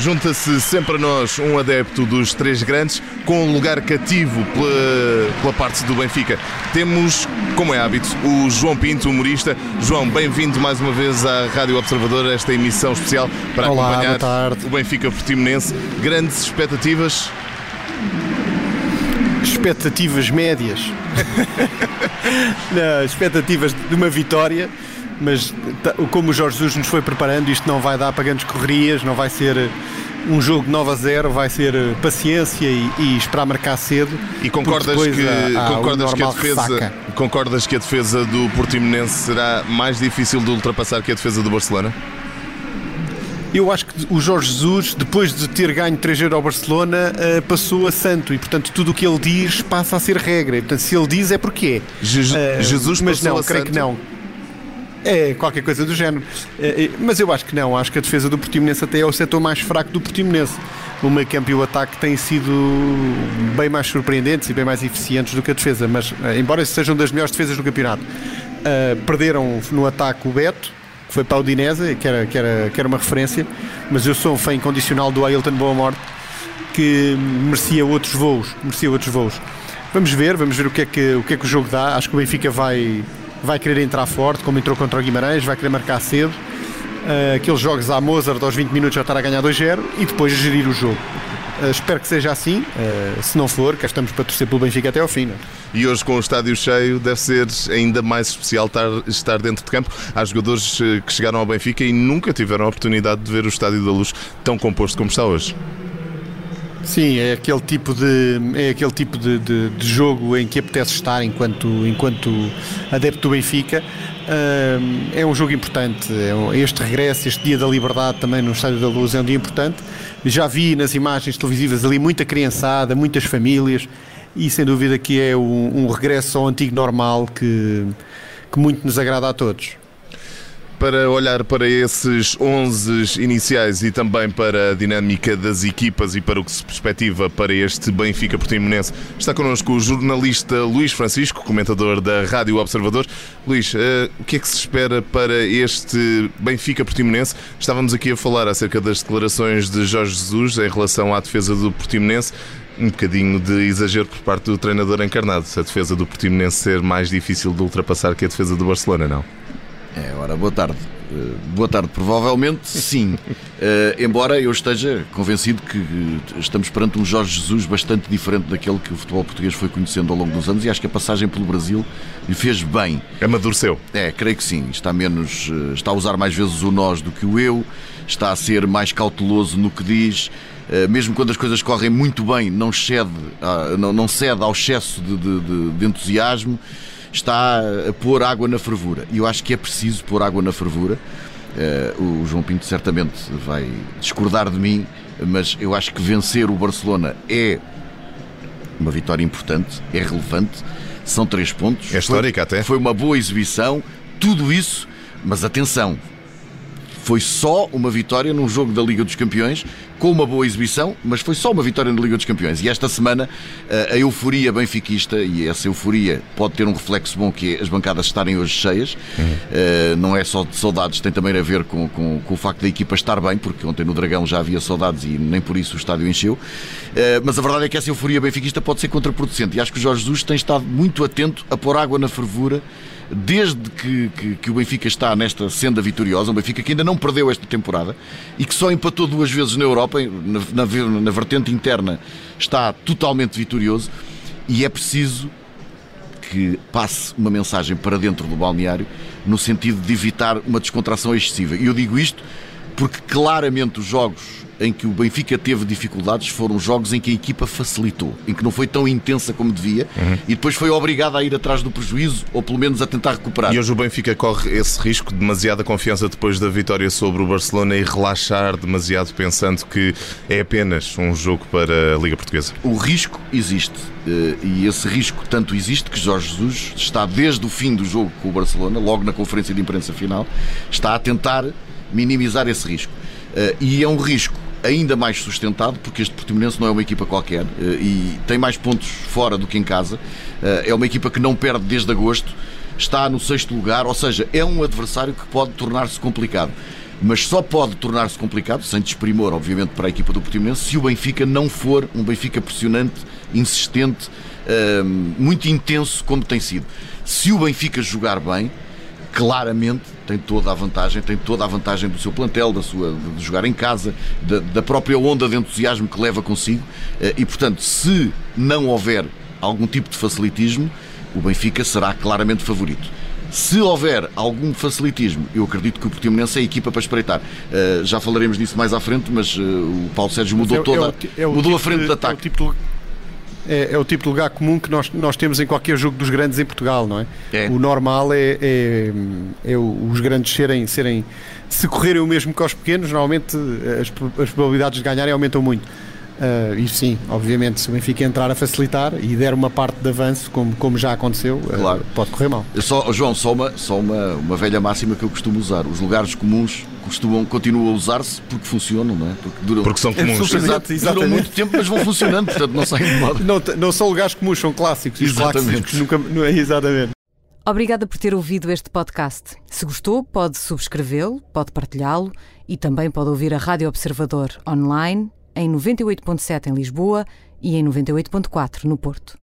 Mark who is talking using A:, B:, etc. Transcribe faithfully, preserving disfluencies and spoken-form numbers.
A: junta-se sempre a nós um adepto dos três grandes com um lugar cativo pela, pela parte do Benfica. Temos, como é hábito, o João Pinto, humorista. João, bem-vindo mais uma vez à Rádio Observador, esta emissão especial para
B: Olá,
A: acompanhar o Benfica Portimonense. Grandes expectativas?
B: Expectativas médias. Não, expectativas de uma vitória, mas como o Jorge Jesus nos foi preparando, isto não vai dar para grandes correrias, não vai ser um jogo de nove a zero, vai ser paciência e, e esperar marcar cedo.
A: E concordas que,
B: há, há
A: concordas, que a defesa,
B: ressaca.
A: concordas que a defesa do Portimonense será mais difícil de ultrapassar que a defesa do Barcelona?
B: Eu acho que o Jorge Jesus, depois de ter ganho três a zero ao Barcelona, passou a santo e, portanto, tudo o que ele diz passa a ser regra. E, portanto, se ele diz é porque é.
A: Je- uh, Jesus
B: mas
A: passou
B: não,
A: a
B: creio
A: santo?
B: que não. É, qualquer coisa do género. É, mas eu acho que não. Acho que a defesa do Portimonense até é o setor mais fraco do Portimonense. O meio campo e o ataque têm sido bem mais surpreendentes e bem mais eficientes do que a defesa. Mas, embora sejam das melhores defesas do campeonato, uh, perderam no ataque o Beto, que foi para a Udinese, que era, que, era, que era uma referência, mas eu sou um fã incondicional do Ailton Boa Morte, que merecia outros voos, merecia outros voos. Vamos ver, vamos ver o que é que o, que é que o jogo dá. Acho que o Benfica vai, vai querer entrar forte, como entrou contra o Guimarães, vai querer marcar cedo. Uh, aqueles jogos à Mozart, aos vinte minutos já estar a ganhar dois a zero e depois gerir o jogo. Uh, espero que seja assim, uh, se não for, cá estamos para torcer pelo Benfica até ao fim. Não?
A: E hoje, com o estádio cheio, deve ser ainda mais especial estar, estar dentro de campo. Há jogadores que chegaram ao Benfica e nunca tiveram a oportunidade de ver o Estádio da Luz tão composto como está hoje.
B: Sim, é aquele tipo de, é aquele tipo de, de, de jogo em que apetece estar enquanto, enquanto adepto do Benfica. Uh, é um jogo importante. Este regresso, este dia da liberdade também no Estádio da Luz é um dia importante. Já vi nas imagens televisivas ali muita criançada, muitas famílias, e sem dúvida que é um, um regresso ao antigo normal que, que muito nos agrada a todos.
A: Para olhar para esses onze iniciais e também para a dinâmica das equipas e para o que se perspectiva para este Benfica Portimonense, está connosco o jornalista Luís Francisco, comentador da Rádio Observador. Luís, uh, o que é que se espera para este Benfica Portimonense? Estávamos aqui a falar acerca das declarações de Jorge Jesus em relação à defesa do Portimonense. Um bocadinho de exagero por parte do treinador encarnado. A defesa do Portimonense ser mais difícil de ultrapassar que a defesa do Barcelona, não?
C: É, ora, boa tarde. Uh, boa tarde, provavelmente sim. Uh, embora eu esteja convencido que uh, estamos perante um Jorge Jesus bastante diferente daquele que o futebol português foi conhecendo ao longo dos anos, e acho que a passagem pelo Brasil lhe fez bem.
A: Amadureceu.
C: É, creio que sim. Está, menos, uh, está a usar mais vezes o nós do que o eu, está a ser mais cauteloso no que diz. Uh, mesmo quando as coisas correm muito bem, não cede, uh, não, não cede ao excesso de, de, de, de entusiasmo. Está a pôr água na fervura. E eu acho que é preciso pôr água na fervura. Uh, o João Pinto certamente vai discordar de mim, mas eu acho que vencer o Barcelona é uma vitória importante, é relevante. São três pontos.
A: É histórica até.
C: Foi uma boa exibição. Tudo isso, mas atenção, foi só uma vitória num jogo da Liga dos Campeões, com uma boa exibição, mas foi só uma vitória na Liga dos Campeões. E esta semana a euforia benfiquista, e essa euforia pode ter um reflexo bom, que é as bancadas estarem hoje cheias. Uhum. Uh, não é só de saudades, tem também a ver com, com, com o facto da equipa estar bem, porque ontem no Dragão já havia saudades e nem por isso o estádio encheu. Uh, mas a verdade é que essa euforia benfiquista pode ser contraproducente, e acho que o Jorge Jesus tem estado muito atento a pôr água na fervura desde que, que, que o Benfica está nesta senda vitoriosa. Um Benfica que ainda não perdeu esta temporada e que só empatou duas vezes na Europa, na, na, na vertente interna está totalmente vitorioso, e é preciso que passe uma mensagem para dentro do balneário no sentido de evitar uma descontração excessiva. E eu digo isto porque claramente os jogos em que o Benfica teve dificuldades foram jogos em que a equipa facilitou, em que não foi tão intensa como devia, uhum. e depois foi obrigada a ir atrás do prejuízo, ou pelo menos a tentar recuperar.
A: E hoje o Benfica corre esse risco de demasiada confiança depois da vitória sobre o Barcelona e relaxar demasiado pensando que é apenas um jogo para a Liga Portuguesa?
C: O risco existe, e esse risco tanto existe que Jorge Jesus está desde o fim do jogo com o Barcelona, logo na conferência de imprensa final, está a tentar minimizar esse risco. E é um risco ainda mais sustentado, porque este Portimonense não é uma equipa qualquer e tem mais pontos fora do que em casa. É uma equipa que não perde desde agosto, está no sexto lugar, ou seja, é um adversário que pode tornar-se complicado. mas só pode tornar-se complicado, sem desprimor, obviamente, para a equipa do Portimonense, se o Benfica não for um Benfica pressionante, insistente, uh, muito intenso, como tem sido. Se o Benfica jogar bem, claramente tem toda a vantagem, tem toda a vantagem do seu plantel, da sua, de jogar em casa, da, da própria onda de entusiasmo que leva consigo, uh, e, portanto, se não houver algum tipo de facilitismo, o Benfica será claramente favorito. Se houver algum facilitismo, eu acredito que o Portimonense é a equipa para espreitar. Uh, já falaremos disso mais à frente, mas uh, o Paulo Sérgio mudou é, toda, é o, é o mudou tipo a frente de, de ataque.
B: É o, tipo de, é, é o tipo de lugar comum que nós, nós temos em qualquer jogo dos grandes em Portugal, não é? é. O normal é, é, é os grandes serem, serem, se correrem o mesmo que os pequenos, normalmente as, as probabilidades de ganharem aumentam muito. Uh, e sim, obviamente, se o Benfica entrar a facilitar e der uma parte de avanço, como, como já aconteceu, claro. uh, pode correr mal.
C: Só, João, só, uma, só uma, uma velha máxima que eu costumo usar: os lugares comuns costumam, continuam a usar-se porque funcionam, não é? Porque, duram,
A: porque são comuns.
C: Exato, duram muito tempo, mas vão funcionando, portanto não saem de moda.
B: Não, não são lugares comuns, são clássicos.
C: Exatamente.
B: Clássicos nunca, não é, exatamente.
D: Obrigada por ter ouvido este podcast. Se gostou, pode subscrevê-lo, pode partilhá-lo e também pode ouvir a Rádio Observador online em noventa e oito ponto sete em Lisboa e em noventa e oito ponto quatro no Porto.